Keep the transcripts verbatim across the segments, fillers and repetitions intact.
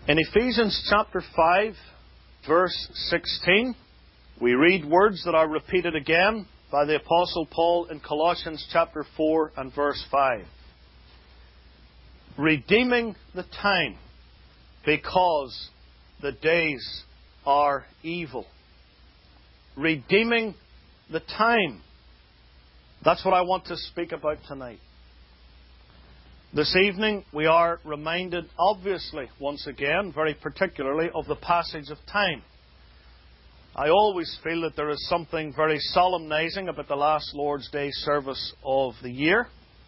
In Ephesians chapter five, verse sixteen, we read words that are repeated again by the Apostle Paul in Colossians chapter four and verse five. Redeeming the time, because the days are evil. Redeeming the time. That's what I want to speak about tonight. This evening we are reminded, obviously, once again, very particularly, of the passage of time. I always feel that there is something very solemnizing about the last Lord's Day service of the year.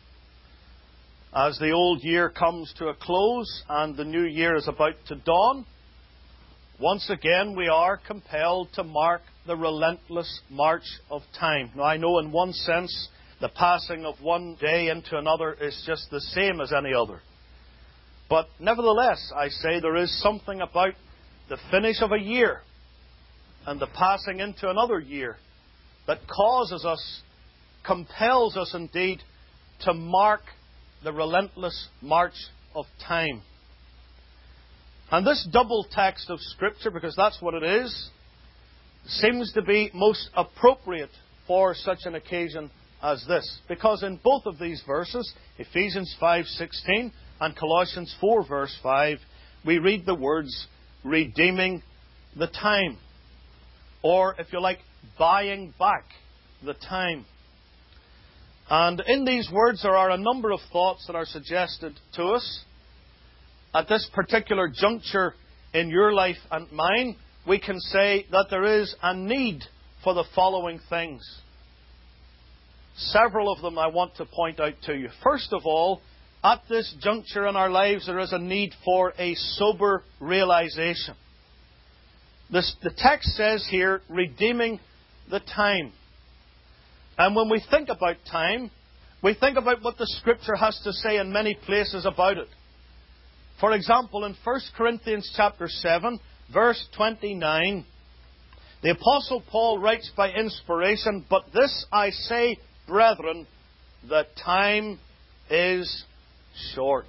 As the old year comes to a close and the new year is about to dawn, once again we are compelled to mark the relentless march of time. Now, I know in one sense the passing of one day into another is just the same as any other. But nevertheless, I say there is something about the finish of a year and the passing into another year that causes us, compels us indeed, to mark the relentless march of time. And this double text of Scripture, because that's what it is, seems to be most appropriate for such an occasion as this. Because in both of these verses, Ephesians five sixteen and Colossians four verse five, we read the words, redeeming the time. Or, if you like, buying back the time. And in these words there are a number of thoughts that are suggested to us. At this particular juncture in your life and mine, we can say that there is a need for the following things. Several of them I want to point out to you. First of all, at this juncture in our lives, there is a need for a sober realization. This, the text says here, redeeming the time. And when we think about time, we think about what the Scripture has to say in many places about it. For example, in First Corinthians chapter seven, verse twenty-nine, the Apostle Paul writes by inspiration, "But this I say, brethren, the time is short."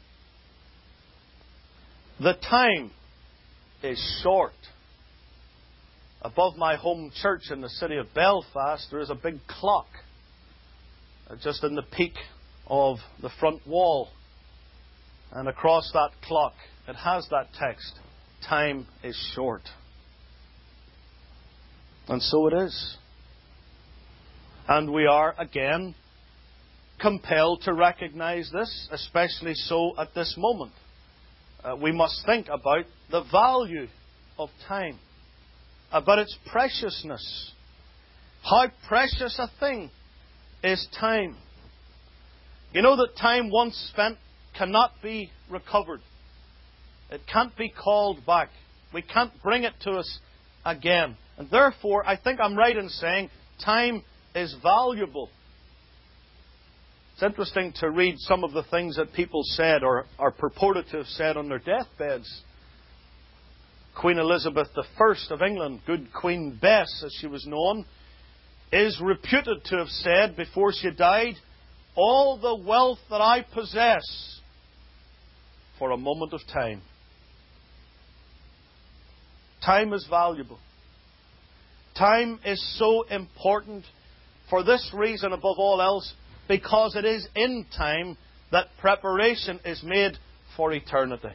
The time is short. Above my home church in the city of Belfast, there is a big clock just in the peak of the front wall. And across that clock, it has that text, "Time is short." And so it is. And we are, again, compelled to recognize this, especially so at this moment. Uh, we must think about the value of time, about its preciousness. How precious a thing is time. You know that time once spent cannot be recovered. It can't be called back. We can't bring it to us again. And therefore, I think I'm right in saying time is valuable. It's interesting to read some of the things that people said or are purported to have said on their deathbeds. Queen Elizabeth the First of England, good Queen Bess as she was known, is reputed to have said before she died, "All the wealth that I possess for a moment of time." Time is valuable. Time is so important for this reason above all else, because it is in time that preparation is made for eternity.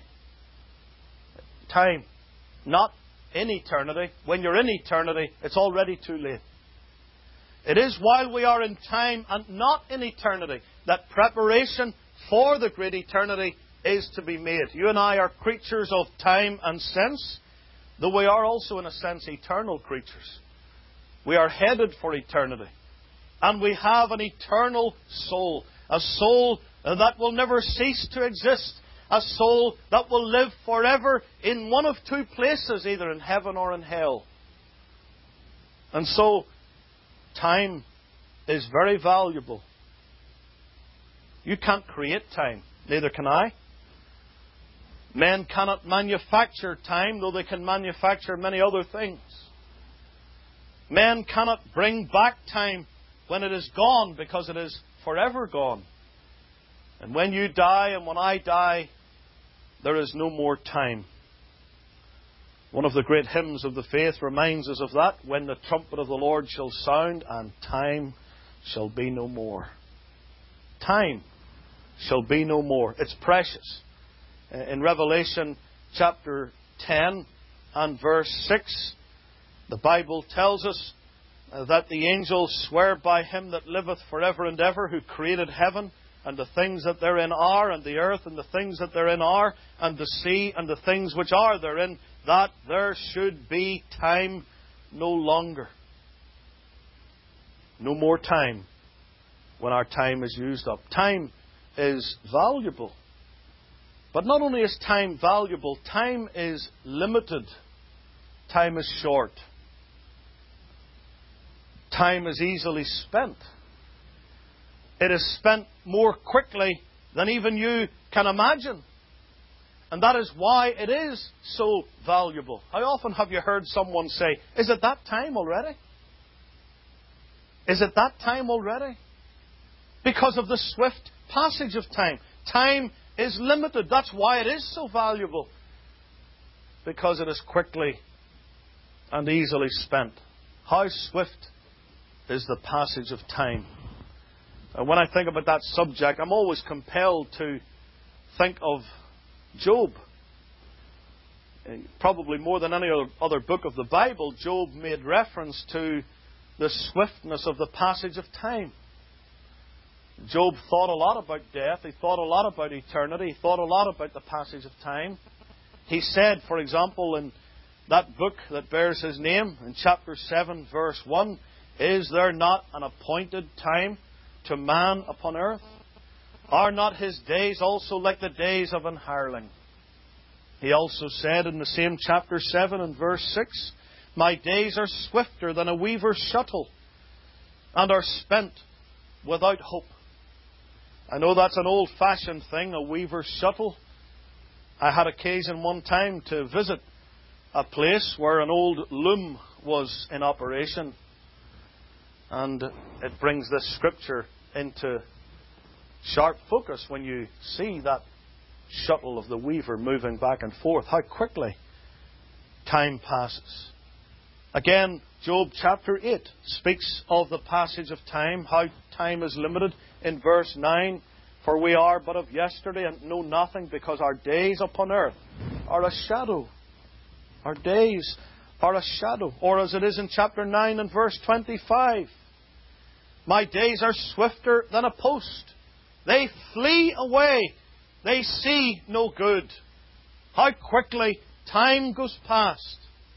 Time. Not in eternity. When you're in eternity, it's already too late. It is while we are in time and not in eternity that preparation for the great eternity is to be made. You and I are creatures of time and sense, though we are also, in a sense, eternal creatures. We are headed for eternity. And we have an eternal soul. A soul that will never cease to exist. A soul that will live forever in one of two places, either in heaven or in hell. And so, time is very valuable. You can't create time. Neither can I. Men cannot manufacture time, though they can manufacture many other things. Men cannot bring back time when it is gone, because it is forever gone. And when you die and when I die, there is no more time. One of the great hymns of the faith reminds us of that. When the trumpet of the Lord shall sound, and time shall be no more. Time shall be no more. It's precious. In Revelation chapter ten and verse six, the Bible tells us that the angels swear by Him that liveth forever and ever, who created heaven and the things that therein are, and the earth and the things that therein are, and the sea and the things which are therein, that there should be time no longer. No more time when our time is used up. Time is valuable. But not only is time valuable, time is limited. Time is short. Time is easily spent. It is spent more quickly than even you can imagine. And that is why it is so valuable. How often have you heard someone say, "Is it that time already? Is it that time already?" Because of the swift passage of time. Time is limited. That's why it is so valuable. Because it is quickly and easily spent. How swift is the passage of time? And when I think about that subject, I'm always compelled to think of Job. Probably more than any other book of the Bible, Job made reference to the swiftness of the passage of time. Job thought a lot about death. He thought a lot about eternity. He thought a lot about the passage of time. He said, for example, in that book that bears his name, in chapter seven, verse one, "Is there not an appointed time to man upon earth? Are not his days also like the days of an hireling?" He also said in the same chapter seven and verse six, "My days are swifter than a weaver's shuttle, and are spent without hope." I know that's an old-fashioned thing, a weaver's shuttle. I had occasion one time to visit a place where an old loom was in operation. And it brings this scripture into sharp focus when you see that shuttle of the weaver moving back and forth. How quickly time passes. Again, Job chapter eight speaks of the passage of time, how time is limited. In verse nine, "For we are but of yesterday and know nothing, because our days upon earth are a shadow." Our days are a shadow. Or as it is in chapter nine and verse twenty-five, "My days are swifter than a post. They flee away. They see no good." How quickly time goes past.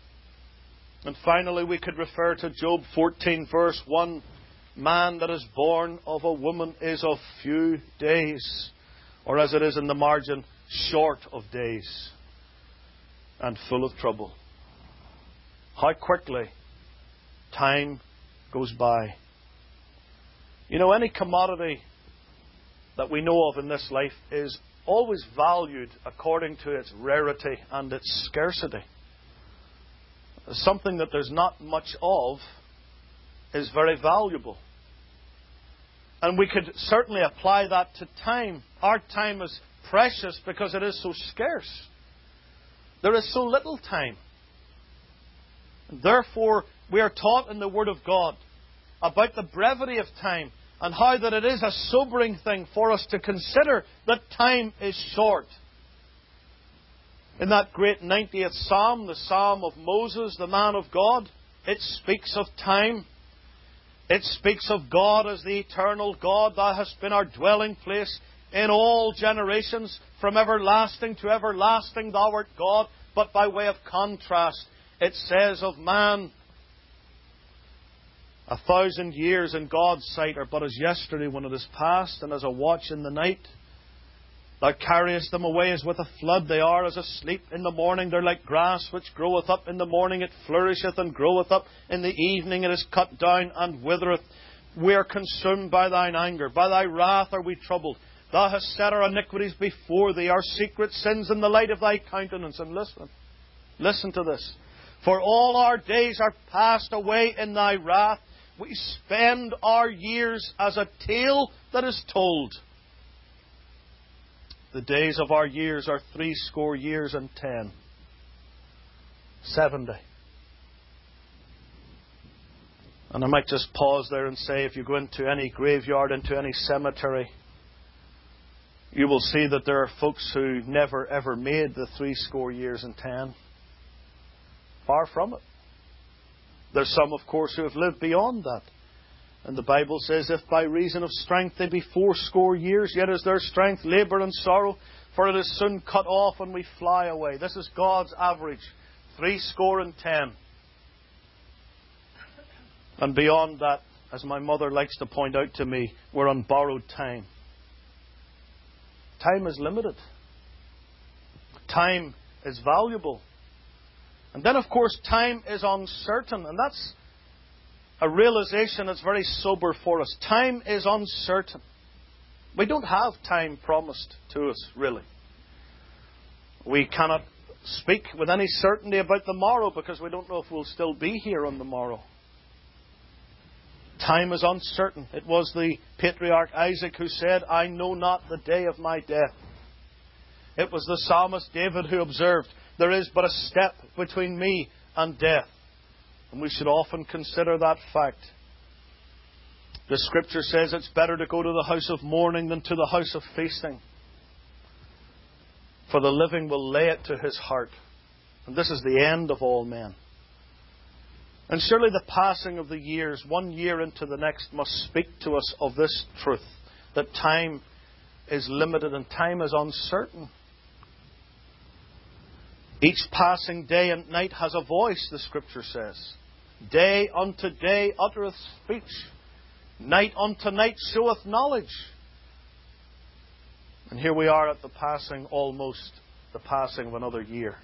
And finally, we could refer to Job fourteen, verse one. "Man that is born of a woman is of few days." Or as it is in the margin, "short of days and full of trouble." How quickly time goes by. You know, any commodity that we know of in this life is always valued according to its rarity and its scarcity. Something that there's not much of is very valuable. And we could certainly apply that to time. Our time is precious because it is so scarce. There is so little time. Therefore, we are taught in the Word of God about the brevity of time and how that it is a sobering thing for us to consider that time is short. In that great ninetieth Psalm, the Psalm of Moses, the man of God, it speaks of time. It speaks of God as the eternal God. Thou hast been our dwelling place in all generations. From everlasting to everlasting thou art God. But by way of contrast, it says of man, "A thousand years in God's sight are but as yesterday when it is past, and as a watch in the night. Thou carriest them away as with a flood. They are as asleep in the morning. They're like grass which groweth up in the morning. It flourisheth and groweth up. In the evening it is cut down and withereth. We are consumed by thine anger. By thy wrath are we troubled. Thou hast set our iniquities before thee, our secret sins in the light of thy countenance." And listen, listen to this. "For all our days are passed away in thy wrath. We spend our years as a tale that is told. The days of our years are threescore years and ten." seventy. And I might just pause there and say, if you go into any graveyard, into any cemetery, you will see that there are folks who never ever made the three score years and ten. Far from it. There's some, of course, who have lived beyond that. And the Bible says, if by reason of strength they be fourscore years, yet is their strength labour and sorrow, for it is soon cut off and we fly away. This is God's average. Three score and ten. And beyond that, as my mother likes to point out to me, we're on borrowed time. Time is limited. Time is valuable. And then, of course, time is uncertain. And that's a realization that's very sober for us. Time is uncertain. We don't have time promised to us, really. We cannot speak with any certainty about the morrow because we don't know if we'll still be here on the morrow. Time is uncertain. It was the patriarch Isaac who said, I know not the day of my death. It was the psalmist David who observed, there is but a step between me and death. And we should often consider that fact. The Scripture says it's better to go to the house of mourning than to the house of feasting. For the living will lay it to his heart. And this is the end of all men. And surely the passing of the years, one year into the next, must speak to us of this truth, that time is limited and time is uncertain. Each passing day and night has a voice, the Scripture says. Day unto day uttereth speech. Night unto night showeth knowledge. And here we are at the passing, almost the passing of another year.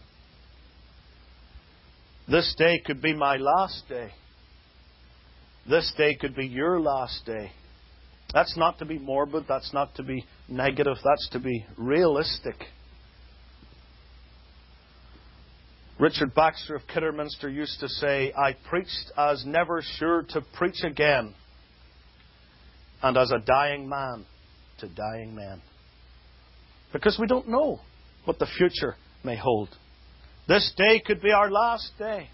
This day could be my last day. This day could be your last day. That's not to be morbid. That's not to be negative. That's to be realistic. Richard Baxter of Kidderminster used to say, I preached as never sure to preach again, and as a dying man to dying men. Because we don't know what the future may hold. This day could be our last day.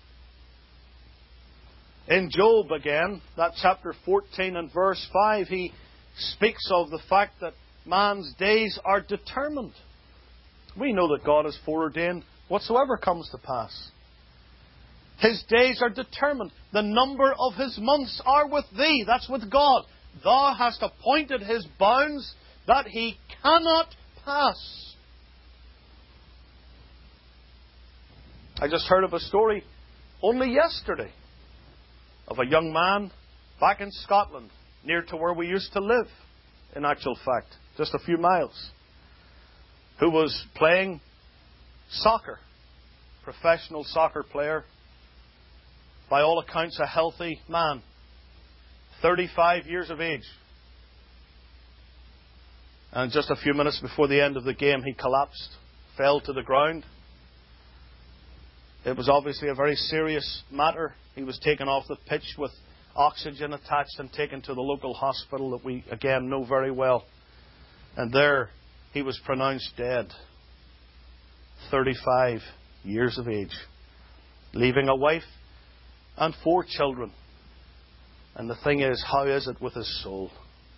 In Job again, that chapter fourteen and verse five, he speaks of the fact that man's days are determined. We know that God has foreordained whatsoever comes to pass. His days are determined. The number of his months are with thee. That's with God. Thou hast appointed his bounds that he cannot pass. I just heard of a story only yesterday of a young man back in Scotland, near to where we used to live, in actual fact, just a few miles, who was playing soccer, professional soccer player, by all accounts a healthy man, thirty-five years of age. And just a few minutes before the end of the game, he collapsed, fell to the ground. It was obviously a very serious matter. He was taken off the pitch with oxygen attached and taken to the local hospital that we, again, know very well. And there he was pronounced dead. thirty-five years of age. Leaving a wife and four children. And the thing is, how is it with his soul?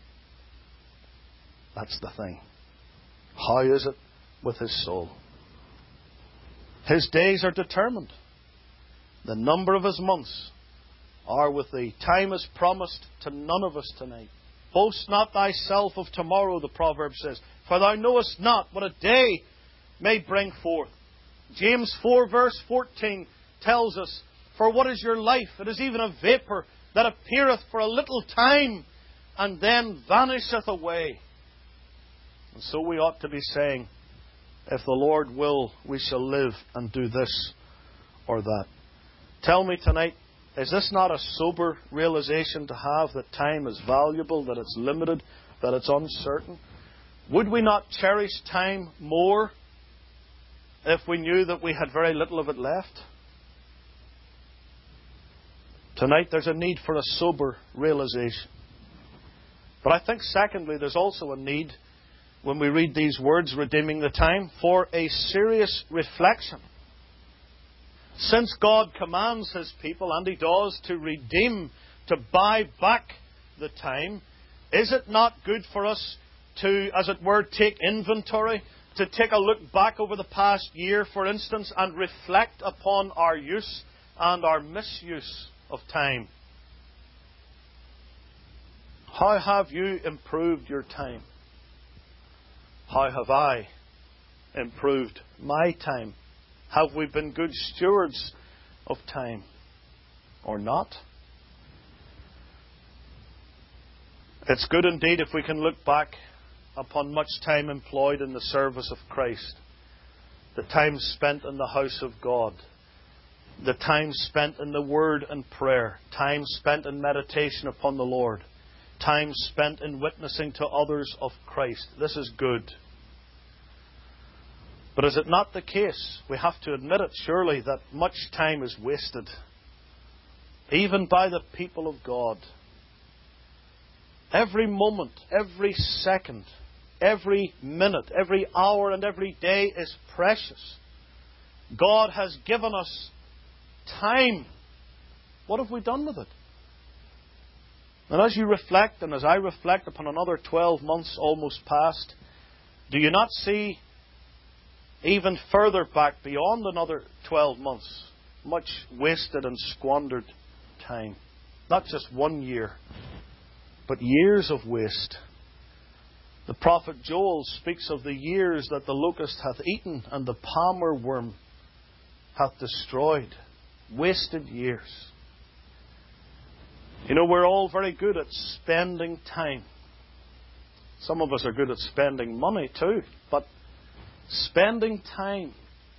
That's the thing. How is it with his soul? His days are determined. The number of his months are with thee. Time is promised to none of us tonight. Boast not thyself of tomorrow, the proverb says, for thou knowest not what a day may bring forth. James four verse fourteen tells us, for what is your life? It is even a vapour that appeareth for a little time and then vanisheth away. And so we ought to be saying, if the Lord will, we shall live and do this or that. Tell me tonight, is this not a sober realization to have, that time is valuable, that it's limited, that it's uncertain? Would we not cherish time more if we knew that we had very little of it left? Tonight there's a need for a sober realization. But I think secondly, there's also a need, when we read these words, redeeming the time, for a serious reflection. Since God commands His people, and He does, to redeem, to buy back the time, is it not good for us to, as it were, take inventory, to take a look back over the past year, for instance, and reflect upon our use and our misuse of time? How have you improved your time? How have I improved my time? Have we been good stewards of time or not? It's good indeed if we can look back upon much time employed in the service of Christ, the time spent in the house of God, the time spent in the Word and prayer, time spent in meditation upon the Lord, time spent in witnessing to others of Christ. This is good. But is it not the case, we have to admit it surely, that much time is wasted, even by the people of God? Every moment, every second, every minute, every hour and every day is precious. God has given us time. What have we done with it? And as you reflect, and as I reflect upon another twelve months almost past, do you not see even further back beyond another twelve months, much wasted and squandered time? Not just one year, but years of waste. The prophet Joel speaks of the years that the locust hath eaten and the palmer worm hath destroyed. Wasted years. You know, we're all very good at spending time. Some of us are good at spending money too, but spending time.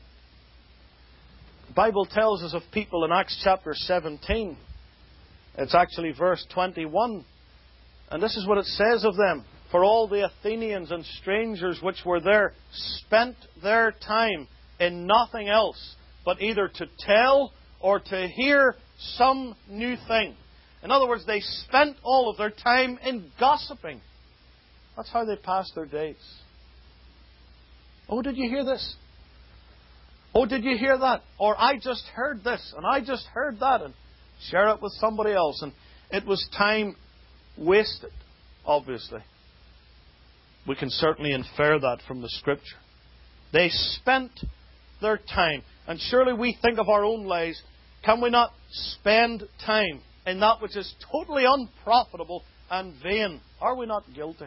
The Bible tells us of people in Acts chapter seventeen. It's actually verse twenty-one. And this is what it says of them. For all the Athenians and strangers which were there spent their time in nothing else, but either to tell or to hear some new thing. In other words, they spent all of their time in gossiping. That's how they passed their days. Oh, did you hear this? Oh, did you hear that? Or I just heard this, and I just heard that, and share it with somebody else. And it was time wasted, obviously. We can certainly infer that from the Scripture. They spent their time. And surely we think of our own lives. Can we not spend time in that which is totally unprofitable and vain? Are we not guilty?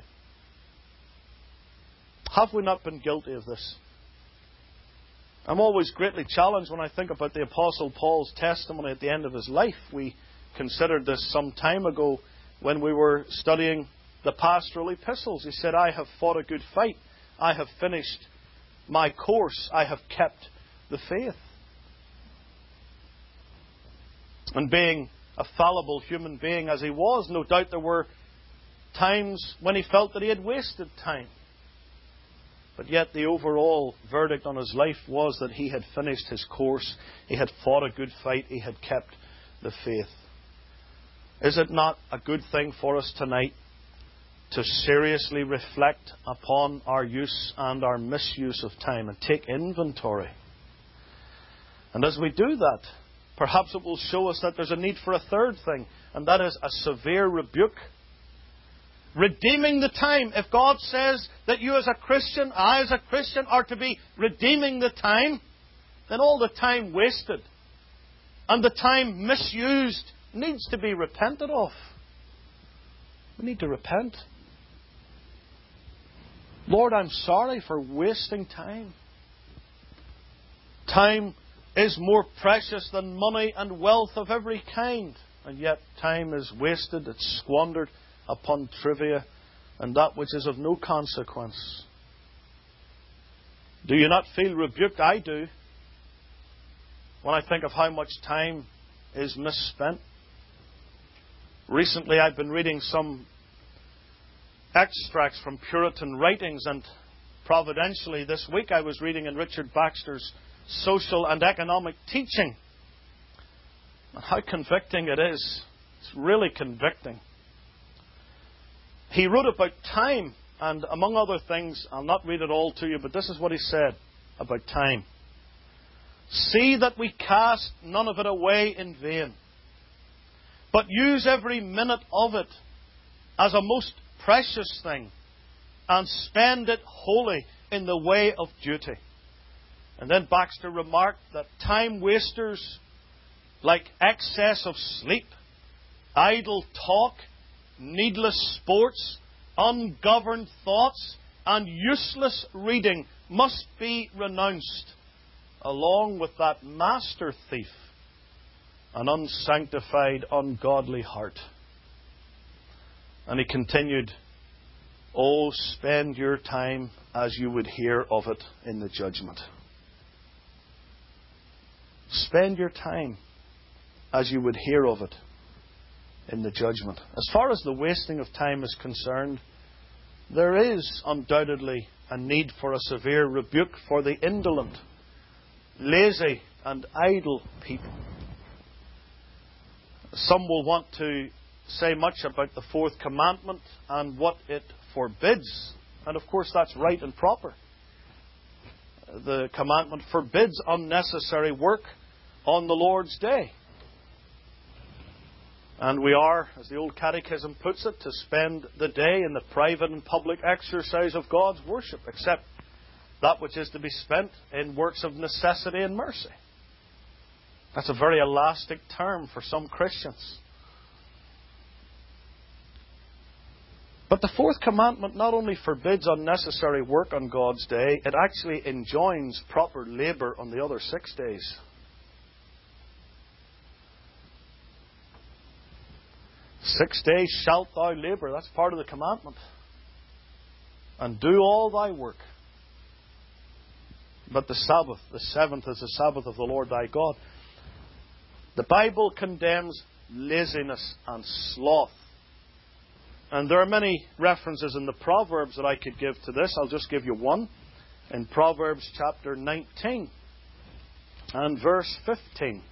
Have we not been guilty of this? I'm always greatly challenged when I think about the Apostle Paul's testimony at the end of his life. We considered this some time ago when we were studying the pastoral epistles. He said, I have fought a good fight. I have finished my course. I have kept the faith. And being a fallible human being as he was, no doubt there were times when he felt that he had wasted time. But yet the overall verdict on his life was that he had finished his course. He had fought a good fight. He had kept the faith. Is it not a good thing for us tonight to seriously reflect upon our use and our misuse of time and take inventory? And as we do that, perhaps it will show us that there's a need for a third thing, and that is a severe rebuke. Redeeming the time. If God says that you as a Christian, I as a Christian, are to be redeeming the time, then all the time wasted and the time misused needs to be repented of. We need to repent. Lord, I'm sorry for wasting time. Time is more precious than money and wealth of every kind. And yet time is wasted, it's squandered upon trivia and that which is of no consequence. Do you not feel rebuked? I do. When I think of how much time is misspent. Recently I've been reading some extracts from Puritan writings, and providentially this week I was reading in Richard Baxter's Social and Economic Teaching. And how convicting it is. It's really convicting. He wrote about time, and among other things, I'll not read it all to you, but this is what he said about time. See that we cast none of it away in vain, but use every minute of it as a most precious thing, and spend it wholly in the way of duty. And then Baxter remarked that time wasters, like excess of sleep, idle talk, needless sports, ungoverned thoughts, and useless reading, must be renounced, along with that master thief, an unsanctified, ungodly heart. And he continued, Oh, spend your time as you would hear of it in the judgment. Spend your time as you would hear of it in the judgment. As far as the wasting of time is concerned, there is undoubtedly a need for a severe rebuke for the indolent, lazy and idle people. Some will want to say much about the fourth commandment and what it forbids. And of course that's right and proper. The commandment forbids unnecessary work on the Lord's day. And we are, as the old catechism puts it, to spend the day in the private and public exercise of God's worship, except that which is to be spent in works of necessity and mercy. That's a very elastic term for some Christians. But the fourth commandment not only forbids unnecessary work on God's day, it actually enjoins proper labour on the other six days. Six days shalt thou labour. That's part of the commandment. And do all thy work. But the Sabbath, the seventh, is the Sabbath of the Lord thy God. The Bible condemns laziness and sloth. And there are many references in the Proverbs that I could give to this. I'll just give you one. In Proverbs chapter nineteen and verse fifteen.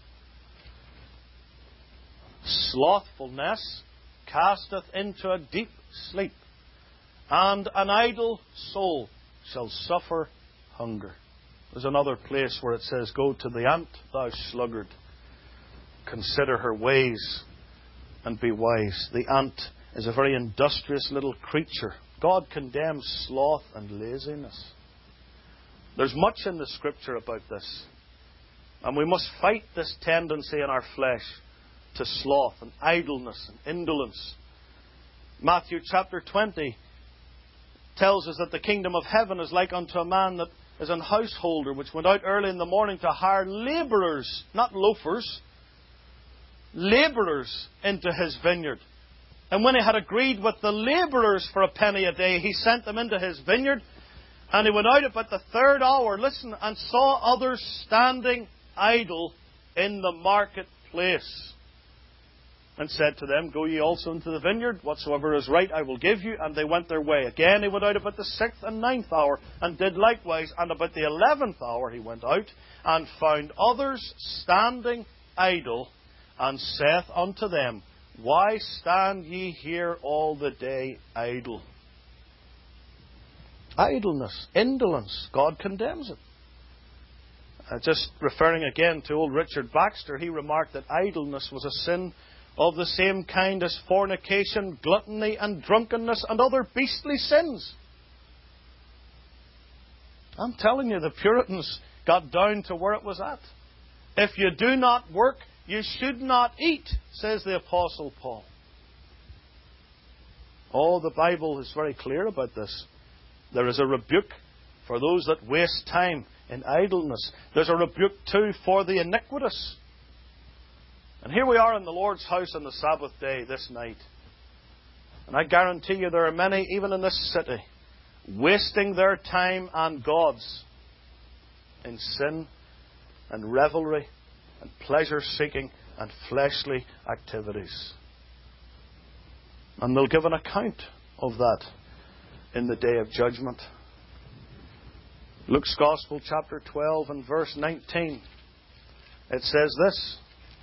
Slothfulness casteth into a deep sleep, and an idle soul shall suffer hunger. There's another place where it says, Go to the ant, thou sluggard. Consider her ways and be wise. The ant is a very industrious little creature. God condemns sloth and laziness. There's much in the Scripture about this. And we must fight this tendency in our flesh to sloth and idleness and indolence. Matthew chapter twenty tells us that the kingdom of heaven is like unto a man that is an householder, which went out early in the morning to hire labourers, not loafers, labourers into his vineyard. And when he had agreed with the labourers for a penny a day, he sent them into his vineyard. And he went out about the third hour, listen, and saw others standing idle in the marketplace. And said to them, Go ye also into the vineyard, whatsoever is right I will give you. And they went their way. Again he went out about the sixth and ninth hour, and did likewise. And about the eleventh hour he went out, and found others standing idle, and saith unto them, Why stand ye here all the day idle? Idleness, indolence, God condemns it. Uh, just referring again to old Richard Baxter, he remarked that idleness was a sin of the same kind as fornication, gluttony, and drunkenness, and other beastly sins. I'm telling you, the Puritans got down to where it was at. If you do not work, you should not eat, says the Apostle Paul. Oh, the Bible is very clear about this. There is a rebuke for those that waste time in idleness. There's a rebuke too for the iniquitous. And here we are in the Lord's house on the Sabbath day this night. And I guarantee you there are many, even in this city, wasting their time and God's in sin and revelry and pleasure-seeking and fleshly activities. And they'll give an account of that in the day of judgment. Luke's Gospel, chapter twelve and verse nineteen. It says this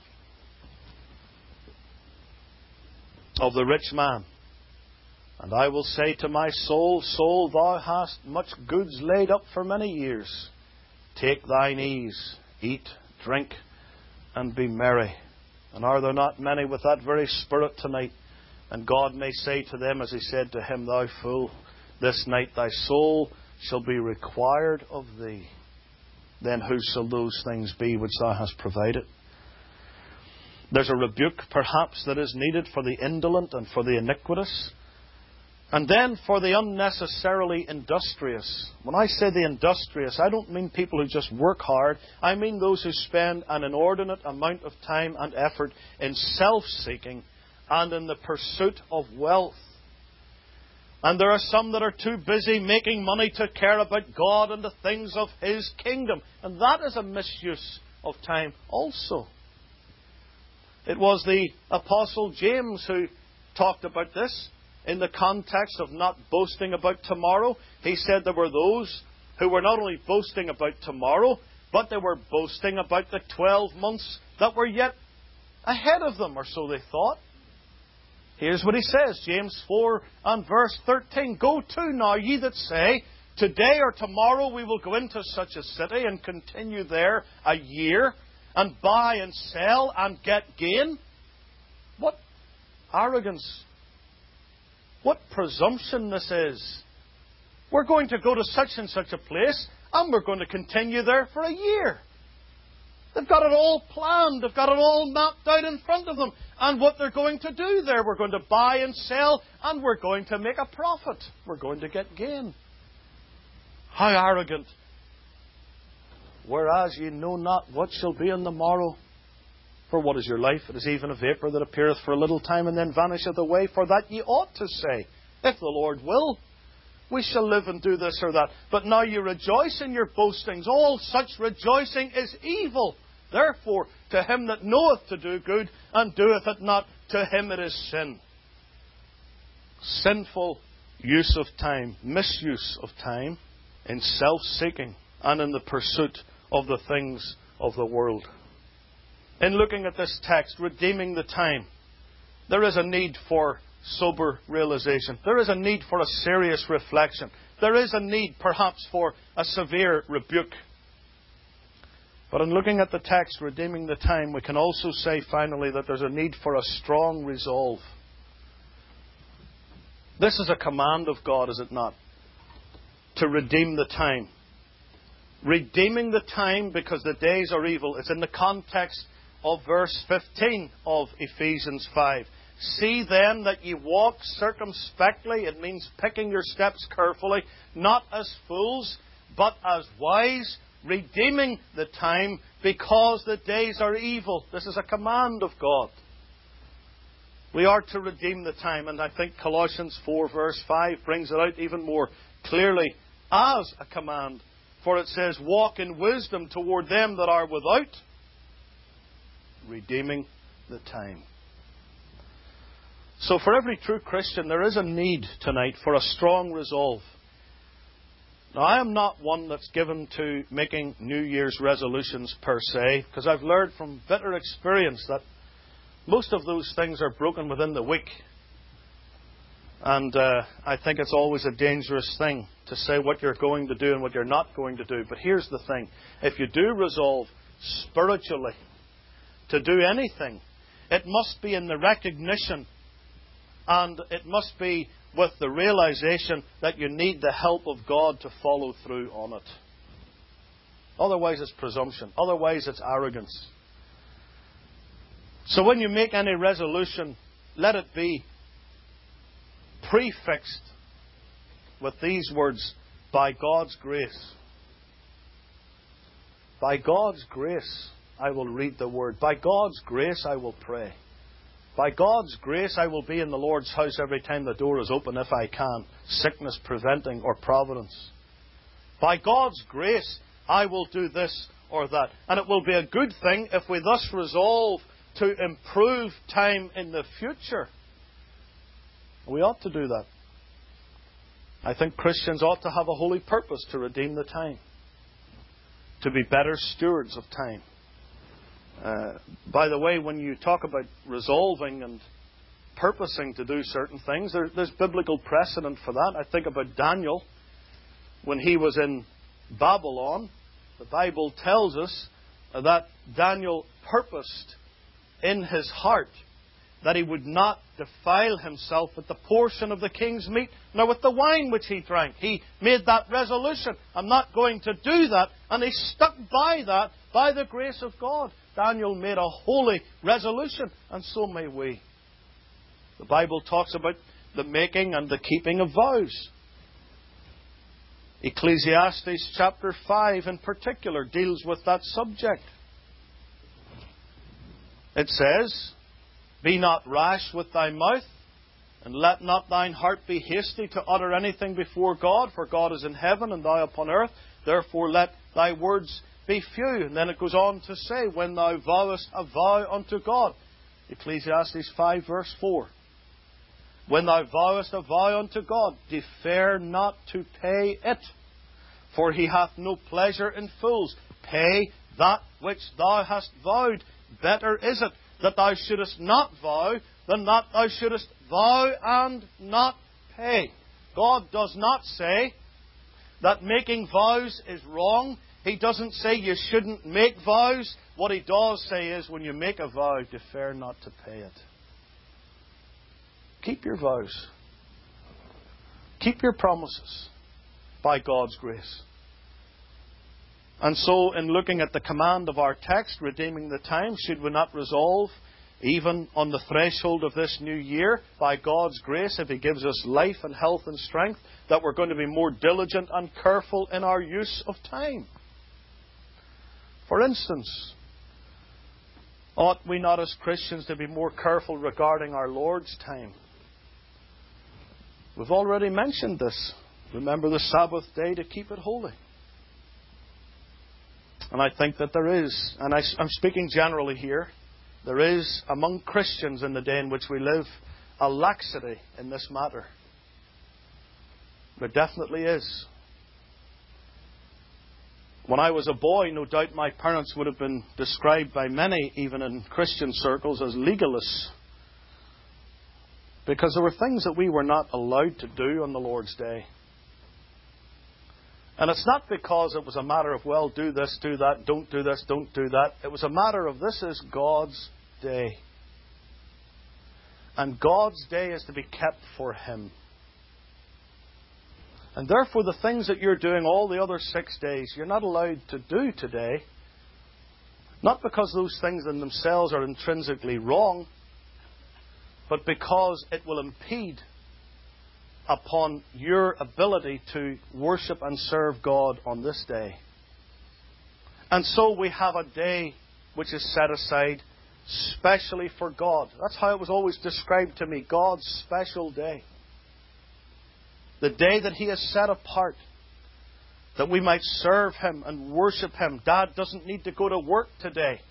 of the rich man, And I will say to my soul, Soul, thou hast much goods laid up for many years. Take thine ease, eat, drink, and be merry. And are there not many with that very spirit tonight? And God may say to them, as He said to him, Thou fool, this night thy soul shall be required of thee. Then whose shall those things be which thou hast provided? There's a rebuke, perhaps, that is needed for the indolent and for the iniquitous. And then for the unnecessarily industrious. When I say the industrious, I don't mean people who just work hard. I mean those who spend an inordinate amount of time and effort in self-seeking and in the pursuit of wealth. And there are some that are too busy making money to care about God and the things of His kingdom. And that is a misuse of time also. It was the Apostle James who talked about this in the context of not boasting about tomorrow. He said there were those who were not only boasting about tomorrow, but they were boasting about the twelve months that were yet ahead of them, or so they thought. Here's what he says, James four and verse thirteen. Go to now, ye that say, today or tomorrow we will go into such a city and continue there a year, and buy and sell and get gain. What arrogance! What presumption this is. We're going to go to such and such a place, and we're going to continue there for a year. They've got it all planned. They've got it all mapped out in front of them. And what they're going to do there, we're going to buy and sell, and we're going to make a profit. We're going to get gain. How arrogant. Whereas ye know not what shall be on the morrow. For what is your life? It is even a vapour that appeareth for a little time and then vanisheth away. For that ye ought to say, if the Lord will, we shall live and do this or that. But now you rejoice in your boastings. All such rejoicing is evil. Therefore, to him that knoweth to do good and doeth it not, to him it is sin. Sinful use of time, misuse of time, in self-seeking and in the pursuit of the things of the world. In looking at this text, redeeming the time, there is a need for sober realization. There is a need for a serious reflection. There is a need, perhaps, for a severe rebuke. But in looking at the text, redeeming the time, we can also say, finally, that there's a need for a strong resolve. This is a command of God, is it not? To redeem the time. Redeeming the time because the days are evil. It's in the context of verse fifteen of Ephesians five. See then that ye walk circumspectly. It means picking your steps carefully. Not as fools, but as wise. Redeeming the time because the days are evil. This is a command of God. We are to redeem the time. And I think Colossians four verse five brings it out even more clearly as a command. For it says, walk in wisdom toward them that are without, redeeming the time. So for every true Christian, there is a need tonight for a strong resolve. Now, I am not one that's given to making New Year's resolutions per se, because I've learned from bitter experience that most of those things are broken within the week. And uh, I think it's always a dangerous thing to say what you're going to do and what you're not going to do. But here's the thing. If you do resolve spiritually to do anything, it must be in the recognition and it must be with the realization that you need the help of God to follow through on it. Otherwise it's presumption. Otherwise it's arrogance. So when you make any resolution, let it be prefixed with these words, by God's grace. By God's grace, I will read the Word. By God's grace, I will pray. By God's grace, I will be in the Lord's house every time the door is open if I can, sickness preventing or providence. By God's grace, I will do this or that. And it will be a good thing if we thus resolve to improve time in the future. We ought to do that. I think Christians ought to have a holy purpose to redeem the time. To be better stewards of time. Uh, by the way, when you talk about resolving and purposing to do certain things, there, there's biblical precedent for that. I think about Daniel. When he was in Babylon, the Bible tells us that Daniel purposed in his heart that he would not defile himself with the portion of the king's meat, nor with the wine which he drank. He made that resolution. I'm not going to do that. And he stuck by that by the grace of God. Daniel made a holy resolution, and so may we. The Bible talks about the making and the keeping of vows. Ecclesiastes chapter five in particular deals with that subject. It says, "Be not rash with thy mouth, and let not thine heart be hasty to utter anything before God, for God is in heaven and thou upon earth. Therefore let thy words be few." And then it goes on to say, "When thou vowest a vow unto God." Ecclesiastes five verse four. "When thou vowest a vow unto God, defer not to pay it, for he hath no pleasure in fools. Pay that which thou hast vowed. Better is it that thou shouldest not vow than that thou shouldest vow and not pay." God does not say that making vows is wrong. He doesn't say you shouldn't make vows. What He does say is, when you make a vow, defer not to pay it. Keep your vows. Keep your promises by God's grace. And so, in looking at the command of our text, redeeming the time, should we not resolve, even on the threshold of this new year, by God's grace, if He gives us life and health and strength, that we're going to be more diligent and careful in our use of time? For instance, ought we not as Christians to be more careful regarding our Lord's time? We've already mentioned this. Remember the Sabbath day to keep it holy. And I think that there is, and I, I'm speaking generally here, there is among Christians in the day in which we live a laxity in this matter. There definitely is. When I was a boy, no doubt my parents would have been described by many, even in Christian circles, as legalists. Because there were things that we were not allowed to do on the Lord's Day. And it's not because it was a matter of, well, do this, do that, don't do this, don't do that. It was a matter of, this is God's day. And God's day is to be kept for Him. And therefore the things that you're doing all the other six days, you're not allowed to do today. Not because those things in themselves are intrinsically wrong, but because it will impede upon your ability to worship and serve God on this day. And so we have a day which is set aside specially for God. That's how it was always described to me, God's special day. The day that He has set apart, that we might serve Him and worship Him. Dad doesn't need to go to work today.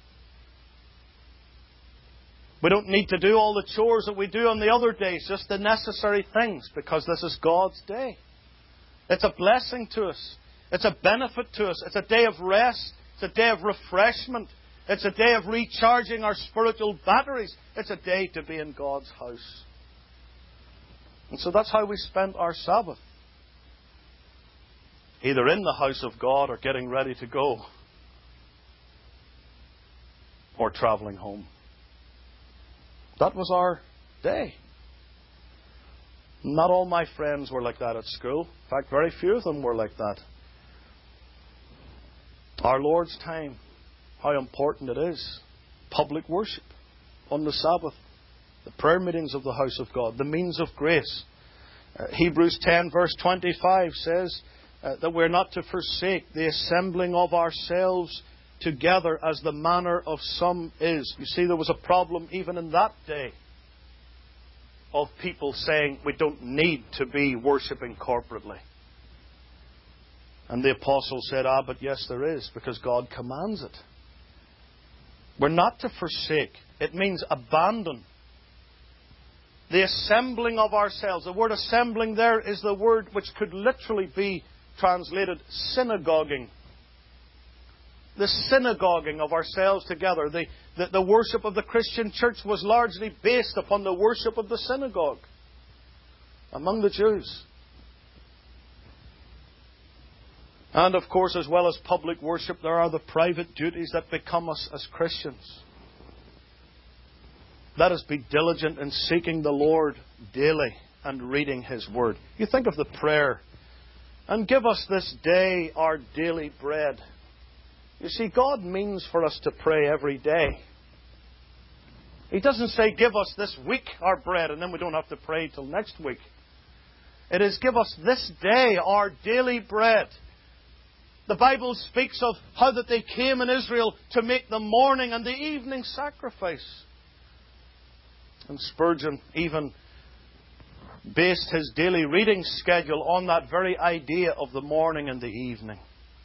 We don't need to do all the chores that we do on the other days, just the necessary things, because this is God's day. It's a blessing to us. It's a benefit to us. It's a day of rest. It's a day of refreshment. It's a day of recharging our spiritual batteries. It's a day to be in God's house. And so that's how we spent our Sabbath. Either in the house of God or getting ready to go, or travelling home. That was our day. Not all my friends were like that at school. In fact, very few of them were like that. Our Lord's time, how important it is. Public worship on the Sabbath. The prayer meetings of the house of God. The means of grace. Uh, Hebrews ten verse twenty-five says uh, that we're not to forsake the assembling of ourselves together as the manner of some is. You see, there was a problem even in that day of people saying we don't need to be worshipping corporately. And the apostle said, ah, but yes there is, because God commands it. We're not to forsake. It means abandon. The assembling of ourselves. The word assembling there is the word which could literally be translated synagoguing. The synagoguing of ourselves together. The, the, the worship of the Christian church was largely based upon the worship of the synagogue among the Jews. And of course, as well as public worship, there are the private duties that become us as Christians. Let us be diligent in seeking the Lord daily and reading His Word. You think of the prayer, and give us this day our daily bread. You see, God means for us to pray every day. He doesn't say, give us this week our bread, and then we don't have to pray till next week. It is, give us this day our daily bread. The Bible speaks of how that they came in Israel to make the morning and the evening sacrifice. And Spurgeon even based his daily reading schedule on that very idea of the morning and the evening.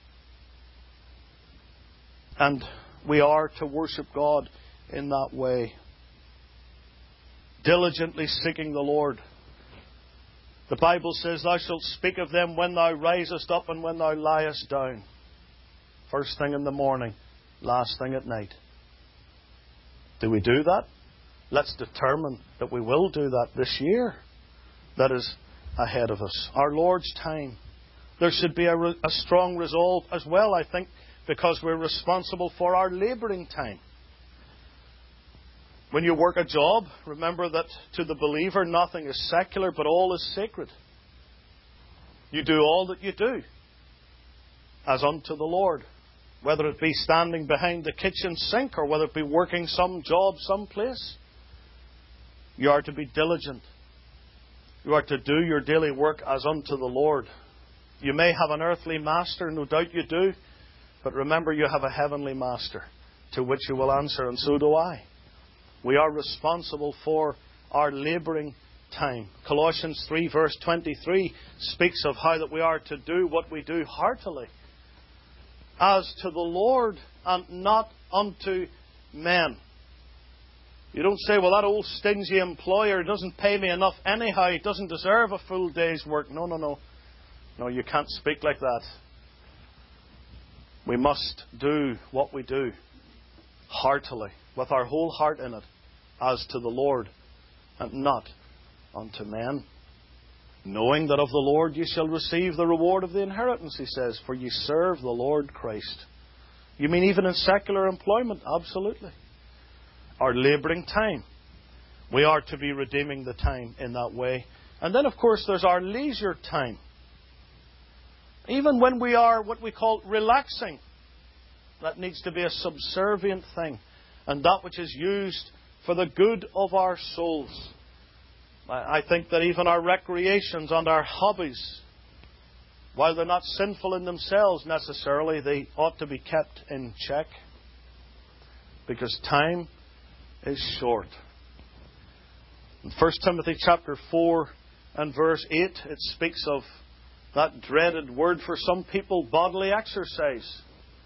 And we are to worship God in that way. Diligently seeking the Lord. The Bible says, thou shalt speak of them when thou risest up and when thou liest down. First thing in the morning, last thing at night. Do we do that? Let's determine that we will do that this year. That is ahead of us. Our Lord's time. There should be a, re- a strong resolve as well, I think, because we're responsible for our labouring time. When you work a job, remember that to the believer nothing is secular, but all is sacred. You do all that you do as unto the Lord. Whether it be standing behind the kitchen sink or whether it be working some job someplace. You are to be diligent. You are to do your daily work as unto the Lord. You may have an earthly master, no doubt you do, but remember you have a heavenly master to which you will answer, and so do I. We are responsible for our labouring time. Colossians three verse twenty-three speaks of how that we are to do what we do heartily, as to the Lord and not unto men. You don't say, well, that old stingy employer doesn't pay me enough anyhow. He doesn't deserve a full day's work. No, no, no. No, you can't speak like that. We must do what we do heartily, with our whole heart in it, as to the Lord and not unto men. Knowing that of the Lord ye shall receive the reward of the inheritance, he says, for ye serve the Lord Christ. You mean even in secular employment? Absolutely. Our labouring time. We are to be redeeming the time in that way. And then, of course, there's our leisure time. Even when we are what we call relaxing, that needs to be a subservient thing, and that which is used for the good of our souls. I think that even our recreations and our hobbies, while they're not sinful in themselves necessarily, they ought to be kept in check, because time is short. In First Timothy chapter four and verse eight, it speaks of that dreaded word for some people, bodily exercise.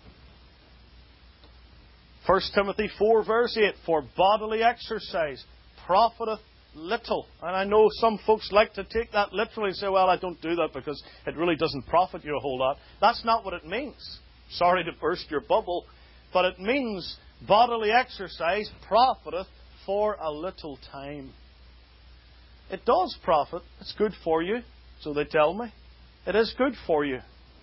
First Timothy four verse eight, for bodily exercise profiteth little. And I know some folks like to take that literally and say, well, I don't do that because it really doesn't profit you a whole lot. That's not what it means. Sorry to burst your bubble, but it means bodily exercise profiteth for a little time. It does profit. It's good for you, so they tell me. It is good for you.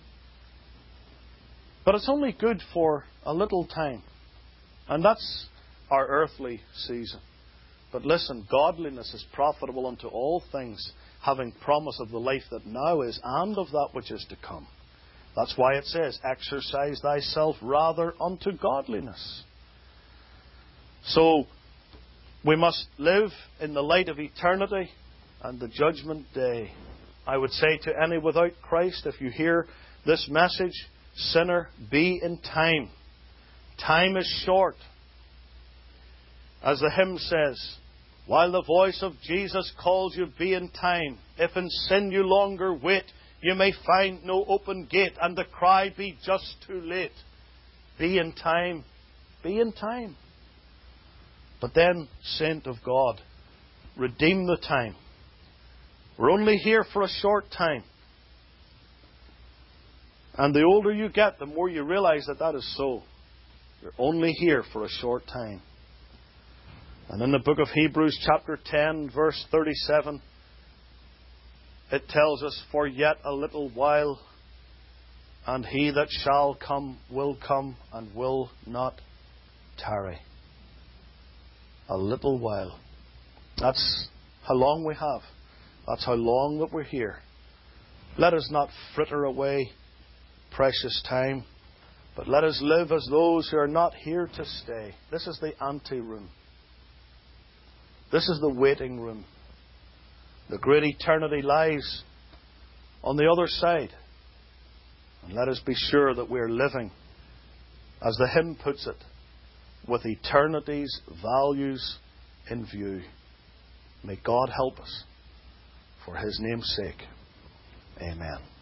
But it's only good for a little time. And that's our earthly season. But listen, godliness is profitable unto all things, having promise of the life that now is and of that which is to come. That's why it says, exercise thyself rather unto godliness. So, we must live in the light of eternity and the judgment day. I would say to any without Christ, if you hear this message, sinner, be in time. Time is short. As the hymn says, while the voice of Jesus calls you, be in time. If in sin you longer wait, you may find no open gate, and the cry be just too late. Be in time. Be in time. But then, saint of God, redeem the time. We're only here for a short time. And the older you get, the more you realize that that is so. You're only here for a short time. And in the book of Hebrews chapter ten, verse thirty-seven, it tells us, for yet a little while, and He that shall come will come and will not tarry. A little while. That's how long we have. That's how long that we're here. Let us not fritter away precious time, but let us live as those who are not here to stay. This is the ante-room. This is the waiting room. The great eternity lies on the other side. And let us be sure that we're living, as the hymn puts it, with eternity's values in view. May God help us for His name's sake. Amen.